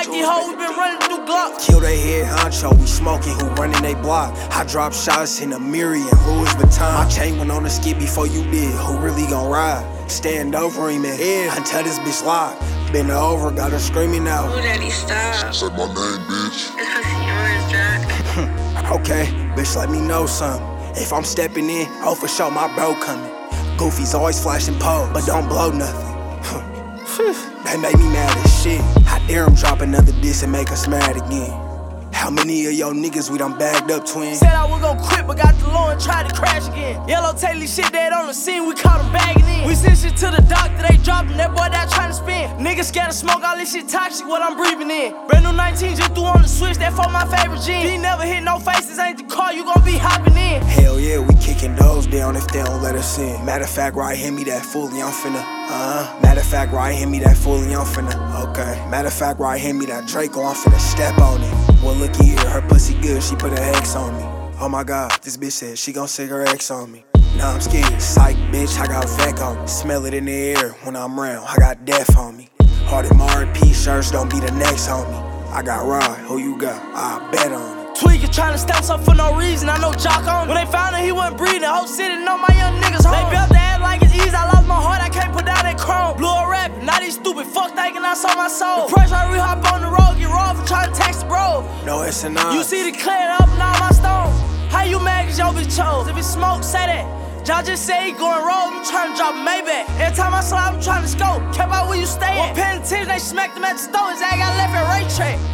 like these hoes, we been running through Glock. Kill they head honcho, we smoking, who running they block. I drop shots in a Miri and Louis Vuitton. My chain went on the skid before you did, who really gon' ride? Stand over him and head until this bitch locked. Bend her over, got her screaming out. Ooh, daddy, stop. Say my name, bitch. It's pussy yours, Jack. Okay, bitch, let me know something. If I'm stepping in, oh for sure my bro coming. Goofy's always flashing pole, but don't blow nothing. That made me mad as shit. How dare him drop another diss and make us mad again? How many of your niggas we done bagged up, twin? Said I was gon' quit, but got the low and tried to crash again. Yellow Taylor shit dead on the scene, we caught him bagging in. We sent shit to the doctor, they dropped him, that boy that trying to spin. Niggas scared to smoke, all this shit toxic, what I'm breathing in. Brand new 19 just threw on the switch, that for my favorite gene. He never hit no faces, ain't the car, you gon' be hopping in. Hell yeah, we kicking those down if they don't let us in. Matter of fact, right, hit me that fully, I'm finna. Matter of fact, right, hit me that fully, I'm finna. Okay. Matter of fact, right, hit me that Draco, I'm finna step on it. Well, looky here, her pussy good, she put her X on me. Oh my god, this bitch said she gon' stick her X on me. Nah, I'm scared, psych, bitch, I got Vec on me. Smell it in the air when I'm round, I got death on me. Hard in my R&P shirts, don't be the next on me. I got Rod, who you got? I bet on it. Tweaker tryna stamp something for no reason, I know Jock on it. When they found out he wasn't breathing, whole city know my young niggas home. They built the ass like it's easy, I lost my heart, I can't put down that chrome. Blew a rap, now these stupid fuck thinking I saw my soul. The pressure I re-hop on the road, get raw for trying to tax the bro. No S and I. You see the clear up and all my stones. How you mad cause your bitch chose? If it's smoke, say that. Y'all just say he going roll, I'm tryna drop a Maybach. Every time I slide, I'm tryna scope. Kept out where you stay at. One penny attention, they smacked him at the store. His ass got left at Ray Track.